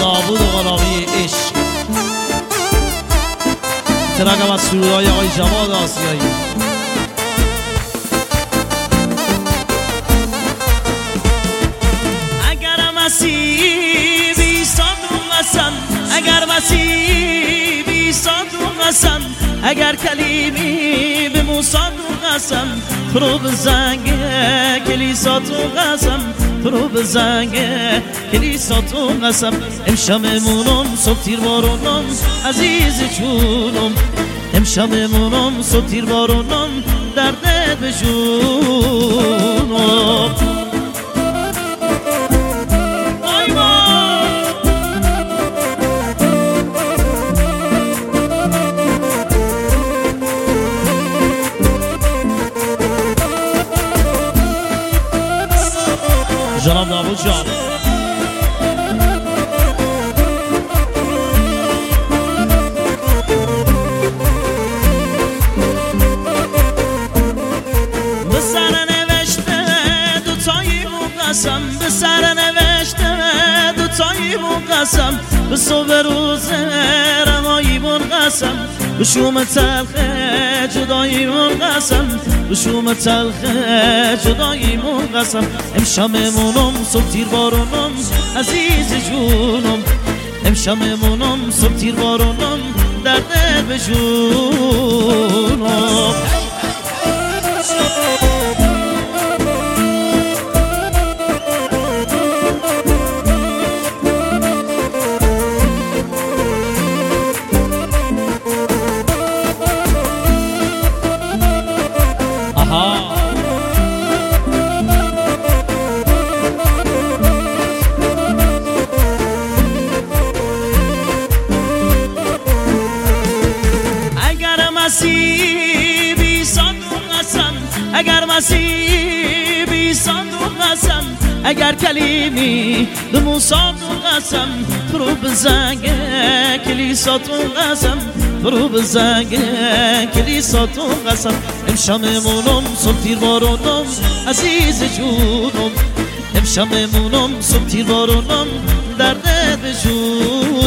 داوود و غلامی عشق ترک از سرودهای آقای جواد آسیایی. اگر مسیح بی صادق قسم، اگر مسیح بی صادق قسم، اگر کلیمی به موسی قسم، برو بزنگ کلیسا تو قسم، برو بزنگ کلیسا تو قسم. امشبمونم صبح تیر بارونم عزیز جونم، امشبمونم صبح تیر بارونم درد به جونم. جناب داوود جان به سر نوشته دوتایی مون قسم، به سر نوشته دوتایی مون قسم، به صبح روز رهایی مون قسم، به شوم تلخ جدایی مون قسم، به شوم تلخ جدایی مون قسم. امشبمونم صبح تیر بارونم عزیز جونم، امشبمونم صبح تیر بارونم درد به جونم. مسیح بی صادق قسم، اگر مسیح بی صادق قسم، اگر کلیمی به موسی قسم، برو بزنگ کلیسا تو قسم، برو بزنگ کلیسا تو قسم. امشبمونم صبح تیر بارونم عزیز جونم، امشبمونم صبح تیر بارونم درد به جونم.